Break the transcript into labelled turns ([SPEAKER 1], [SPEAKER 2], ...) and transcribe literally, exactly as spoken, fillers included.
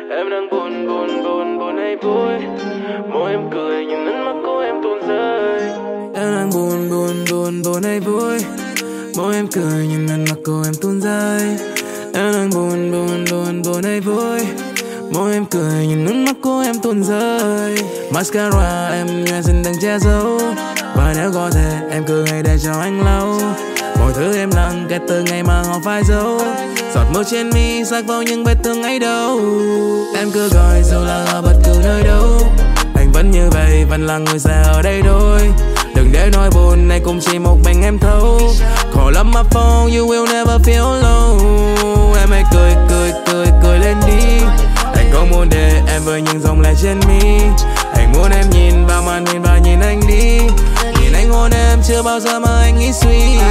[SPEAKER 1] Em đang buồn buồn buồn buồn hay vui. Môi em cười nhưng nước mắt của em tuôn rơi. Em đang buồn buồn buồn buồn hay vui. Môi em cười nhưng nước mắt của em tuôn rơi. Em đang buồn buồn buồn buồn hay vui. Môi em cười nhưng nước mắt của em tuôn rơi. Mascara em nhoẻn xinh đừng che giấu. Và nếu có thể em cứ hãy để cho anh lâu. Mọi thứ em lặng kể từ ngày mà họ phai dấu. Giọt mưa trên mi sắc vào những vết thương ấy đâu. Em cứ gọi dù là ở bất cứ nơi đâu. Anh vẫn như vậy, vẫn là người sẽ ở đây thôi. Đừng để nỗi buồn này cũng chỉ một mình em thấu. Call up my phone, you will never feel alone. Em hãy cười cười cười cười lên đi. Anh không muốn để em với những dòng lệ trên mi. Anh muốn em nhìn vào màn hình và nhìn anh đi. Nhìn anh hôn em chưa bao giờ mà anh nghĩ suy.